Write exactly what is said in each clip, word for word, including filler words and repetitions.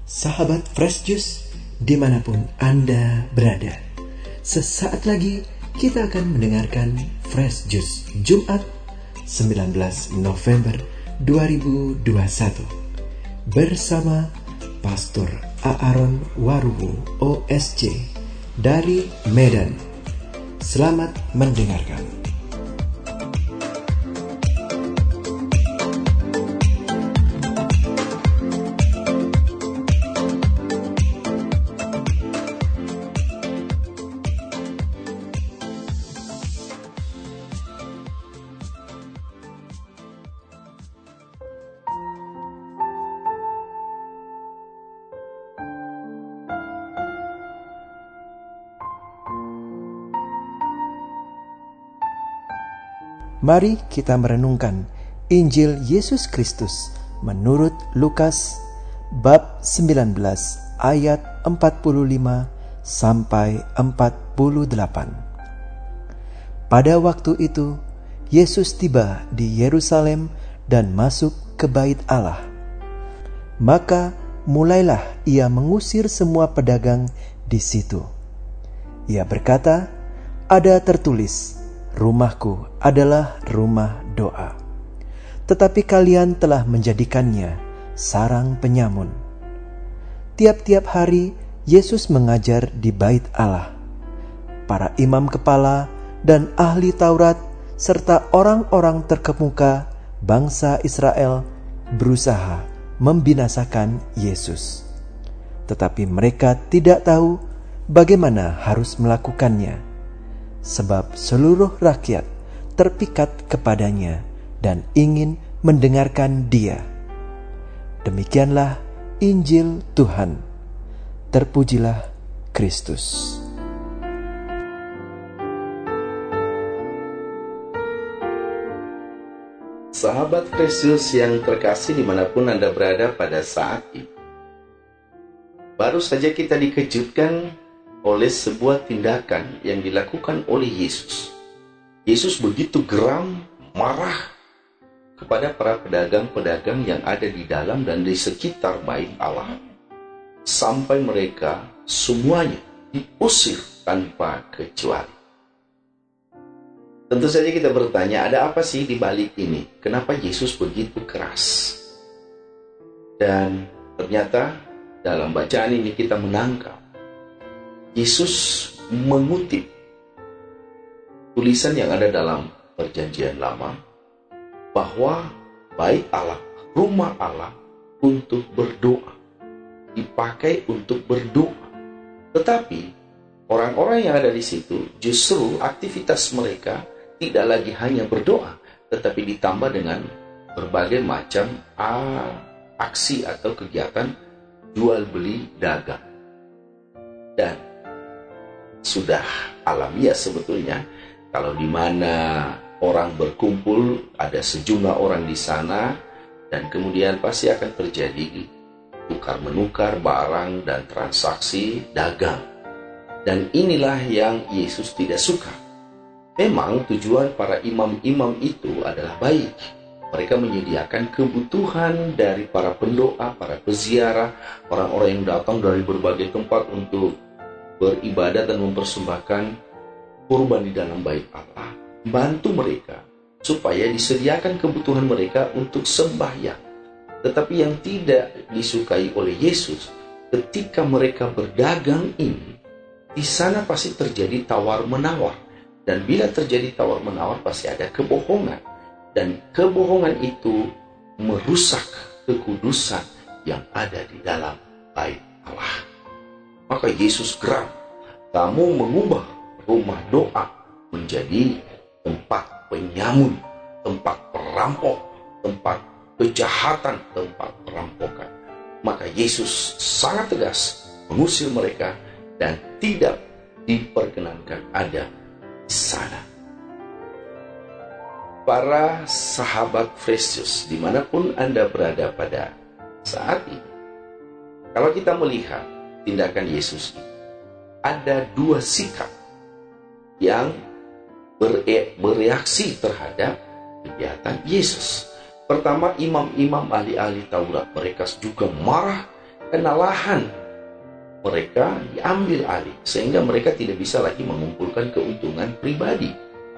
Sahabat Fresh Juice, dimanapun Anda berada, sesaat lagi kita akan mendengarkan Fresh Juice Jumat sembilan belas November dua ribu dua puluh satu bersama Pastor Aaron Warubu O S C dari Medan. Selamat mendengarkan. Mari kita merenungkan Injil Yesus Kristus menurut Lukas bab sembilan belas ayat empat puluh lima sampai empat puluh delapan. Pada waktu itu, Yesus tiba di Yerusalem dan masuk ke Bait Allah. Maka mulailah ia mengusir semua pedagang di situ. Ia berkata, "Ada tertulis, rumahku adalah rumah doa. Tetapi kalian telah menjadikannya sarang penyamun." Tiap-tiap hari Yesus mengajar di Bait Allah. Para imam kepala dan ahli Taurat serta orang-orang terkemuka bangsa Israel berusaha membinasakan Yesus. Tetapi mereka tidak tahu bagaimana harus melakukannya, sebab seluruh rakyat terpikat kepadanya dan ingin mendengarkan dia. Demikianlah Injil Tuhan. Terpujilah Kristus. Sahabat Kristus yang terkasih dimanapun Anda berada pada saat ini, baru saja kita dikejutkan oleh sebuah tindakan yang dilakukan oleh Yesus. Yesus begitu geram, marah kepada para pedagang-pedagang yang ada di dalam dan di sekitar Bait Allah, sampai mereka semuanya diusir tanpa kecuali. Tentu saja kita bertanya, ada apa sih di balik ini? Kenapa Yesus begitu keras? Dan ternyata dalam bacaan ini kita menangkap Yesus mengutip tulisan yang ada dalam Perjanjian Lama bahwa Bait Allah, rumah Allah untuk berdoa, dipakai untuk berdoa. Tetapi orang-orang yang ada di situ justru aktivitas mereka tidak lagi hanya berdoa, tetapi ditambah dengan berbagai macam aksi atau kegiatan jual beli dagang. Dan sudah alamiah sebetulnya kalau di mana orang berkumpul, ada sejumlah orang di sana, dan kemudian pasti akan terjadi tukar menukar barang dan transaksi dagang. Dan inilah yang Yesus tidak suka. Memang tujuan para imam-imam itu adalah baik. Mereka menyediakan kebutuhan dari para pendoa, para peziarah, orang-orang yang datang dari berbagai tempat untuk beribadah dan mempersembahkan kurban di dalam Bait Allah. Bantu mereka supaya disediakan kebutuhan mereka untuk sembahyang. Tetapi yang tidak disukai oleh Yesus, ketika mereka berdagang ini, di sana pasti terjadi tawar-menawar. Dan bila terjadi tawar-menawar pasti ada kebohongan. Dan kebohongan itu merusak kekudusan yang ada di dalam Bait Allah. Maka Yesus geram. Kamu mengubah rumah doa menjadi tempat penyamun, tempat perampok, tempat kejahatan, tempat perampokan. Maka Yesus sangat tegas mengusir mereka dan tidak diperkenankan ada di sana. Para sahabat Fresh Juice dimanapun Anda berada pada saat ini, kalau kita melihat tindakan Yesus ini, ada dua sikap yang bere- bereaksi terhadap kegiatan Yesus. Pertama, imam-imam ahli-ahli Taurat, mereka juga marah karena lahan mereka diambil alih, sehingga mereka tidak bisa lagi mengumpulkan keuntungan pribadi.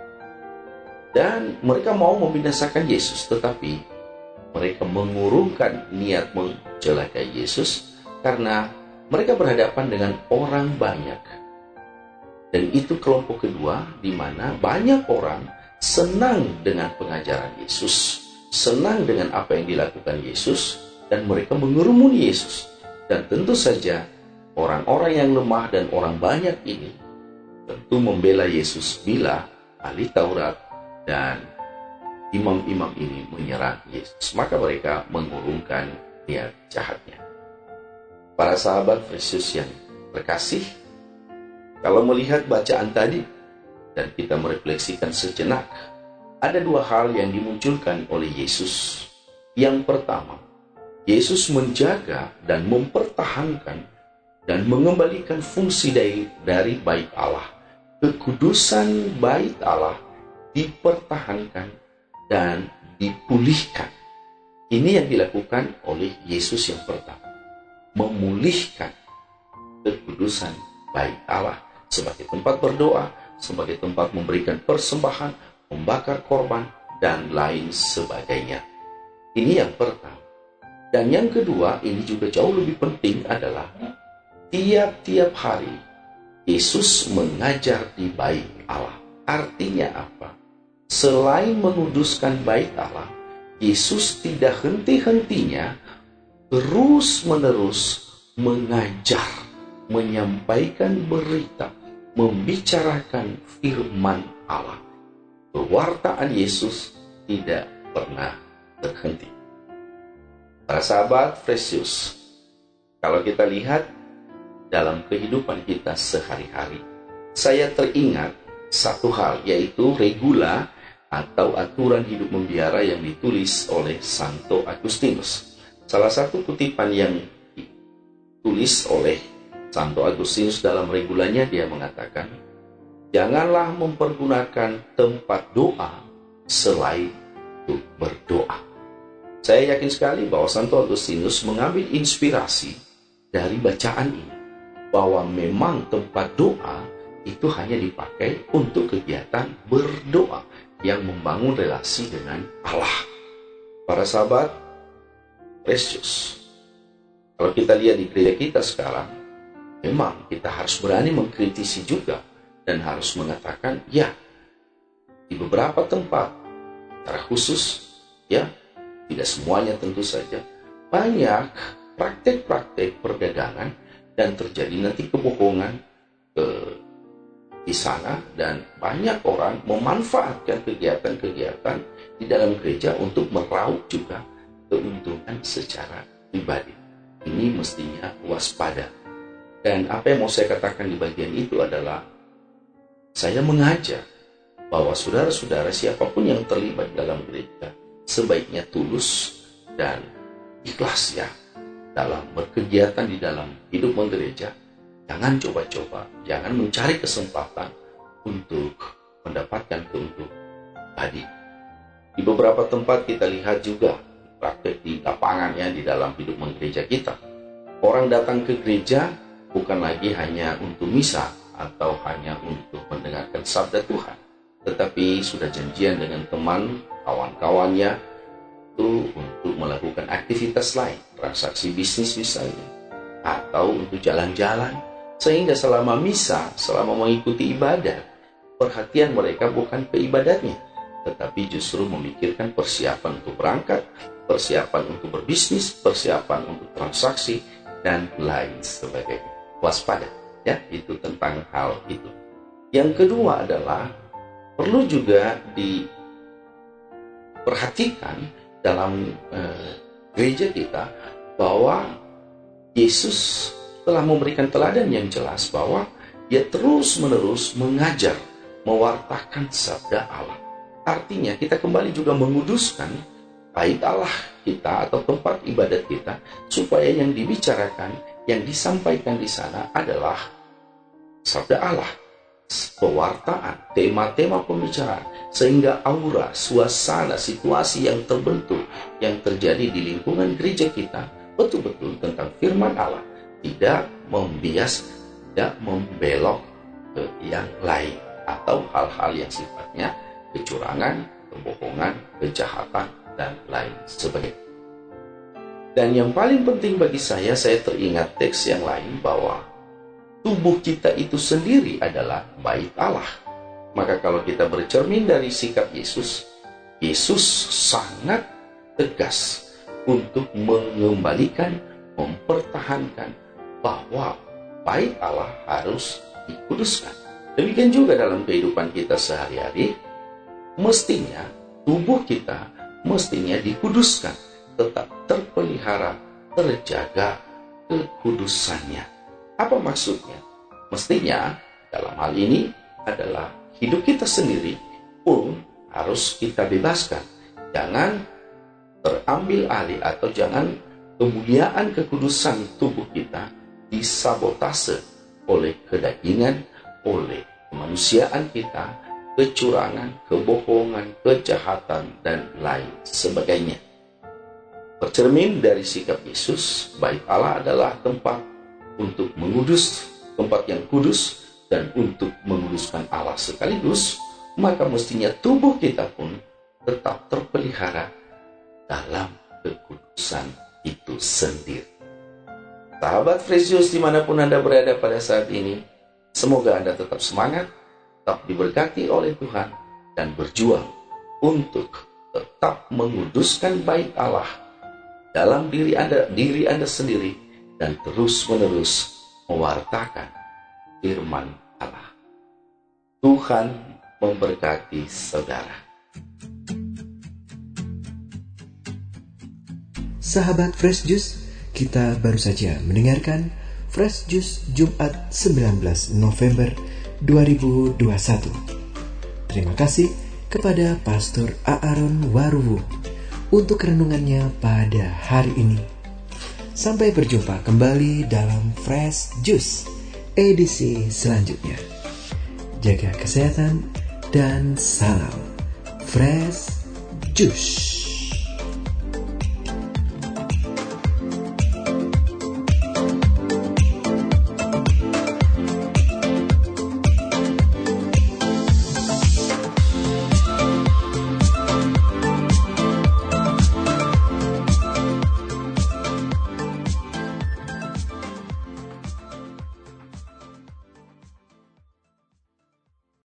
Dan mereka mau membinasakan Yesus, tetapi mereka mengurungkan niat mencelakai Yesus karena mereka berhadapan dengan orang banyak. Dan itu kelompok kedua, di mana banyak orang senang dengan pengajaran Yesus, senang dengan apa yang dilakukan Yesus, dan mereka mengerumuni Yesus. Dan tentu saja orang-orang yang lemah dan orang banyak ini tentu membela Yesus bila ahli Taurat dan imam-imam ini menyerang Yesus. Maka mereka mengurungkan niat jahatnya. Para sahabat Yesus yang terkasih, kalau melihat bacaan tadi dan kita merefleksikan sejenak, ada dua hal yang dimunculkan oleh Yesus. Yang pertama, Yesus menjaga dan mempertahankan dan mengembalikan fungsi dari, dari bait Allah. Kekudusan bait Allah dipertahankan dan dipulihkan. Ini yang dilakukan oleh Yesus yang pertama. Memulihkan kekudusan bait Allah sebagai tempat berdoa, sebagai tempat memberikan persembahan, membakar korban, dan lain sebagainya. Ini yang pertama. Dan yang kedua, ini juga jauh lebih penting adalah tiap-tiap hari Yesus mengajar di bait Allah. Artinya apa? Selain menguduskan bait Allah, Yesus tidak henti-hentinya terus-menerus mengajar, menyampaikan berita, membicarakan firman Allah. Pewartaan Yesus tidak pernah berhenti. Para sahabat Yesus, kalau kita lihat dalam kehidupan kita sehari-hari, saya teringat satu hal, yaitu regula atau aturan hidup membiara yang ditulis oleh Santo Agustinus. Salah satu kutipan yang ditulis oleh Santo Agustinus dalam regulanya, dia mengatakan, janganlah mempergunakan tempat doa selain untuk berdoa. Saya yakin sekali bahwa Santo Agustinus mengambil inspirasi dari bacaan ini, bahwa memang tempat doa itu hanya dipakai untuk kegiatan berdoa yang membangun relasi dengan Allah. Para sahabat Yesus, kalau kita lihat di gereja kita sekarang, memang kita harus berani mengkritisi juga dan harus mengatakan, ya, di beberapa tempat, secara khusus, ya, tidak semuanya tentu saja, banyak praktek-praktek perdagangan dan terjadi nanti kebohongan ke di sana, dan banyak orang memanfaatkan kegiatan-kegiatan di dalam gereja untuk meraup juga keuntungan secara pribadi. Ini mestinya waspada. Dan apa yang mau saya katakan di bagian itu adalah, saya mengajak bahwa saudara-saudara siapapun yang terlibat dalam gereja sebaiknya tulus dan ikhlas ya dalam berkegiatan di dalam hidup menggereja. Jangan coba-coba, jangan mencari kesempatan untuk mendapatkan keuntungan pribadi. Di beberapa tempat kita lihat juga praktek di lapangan ya, di dalam hidup menggereja kita. Orang datang ke gereja bukan lagi hanya untuk misa atau hanya untuk mendengarkan sabda Tuhan, tetapi sudah janjian dengan teman, kawan-kawannya itu untuk melakukan aktivitas lain, transaksi bisnis misalnya, atau untuk jalan-jalan. Sehingga selama misa, selama mengikuti ibadah, perhatian mereka bukan ke ibadatnya, tetapi justru memikirkan persiapan untuk berangkat, persiapan untuk berbisnis, persiapan untuk transaksi, dan lain sebagainya. Waspada, ya, itu tentang hal itu. Yang kedua adalah, perlu juga diperhatikan dalam eh, gereja kita, bahwa Yesus telah memberikan teladan yang jelas bahwa dia terus-menerus mengajar, mewartakan sabda Allah. Artinya kita kembali juga menguduskan bait Allah kita atau tempat ibadat kita, supaya yang dibicarakan, yang disampaikan di sana adalah sabda Allah, pewartaan, tema-tema pembicaraan, sehingga aura, suasana, situasi yang terbentuk, yang terjadi di lingkungan gereja kita betul-betul tentang firman Allah, tidak membias, tidak membelok ke yang lain atau hal-hal yang sifatnya kecurangan, kebohongan, kejahatan, dan lain sebagainya. Dan yang paling penting bagi saya, saya teringat teks yang lain bahwa tubuh kita itu sendiri adalah bait Allah. Maka kalau kita bercermin dari sikap Yesus, Yesus sangat tegas untuk mengembalikan, mempertahankan bahwa bait Allah harus dikuduskan. Demikian juga dalam kehidupan kita sehari-hari, mestinya tubuh kita mestinya dikuduskan, tetap terpelihara, terjaga kekudusannya. Apa maksudnya? Mestinya dalam hal ini adalah hidup kita sendiri pun harus kita bebaskan. Jangan terambil alih atau jangan kemuliaan kekudusan tubuh kita disabotase oleh kedagingan, oleh kemanusiaan kita, kecurangan, kebohongan, kejahatan, dan lain sebagainya. Bercermin dari sikap Yesus, bait Allah adalah tempat untuk mengudus, tempat yang kudus, dan untuk menguduskan Allah sekaligus, maka mestinya tubuh kita pun tetap terpelihara dalam kekudusan itu sendiri. Sahabat Fresh Juice dimanapun Anda berada pada saat ini, semoga Anda tetap semangat, tetap diberkati oleh Tuhan, dan berjuang untuk tetap menguduskan bait Allah dalam diri Anda, diri Anda sendiri, dan terus-menerus mewartakan firman Allah. Tuhan memberkati saudara. Sahabat Fresh Juice, kita baru saja mendengarkan Fresh Juice Jumat sembilan belas November dua ribu dua puluh satu. Terima kasih kepada Pastor Aaron Waruwu untuk renungannya pada hari ini. Sampai berjumpa kembali dalam Fresh Juice edisi selanjutnya. Jaga kesehatan dan salam Fresh Juice.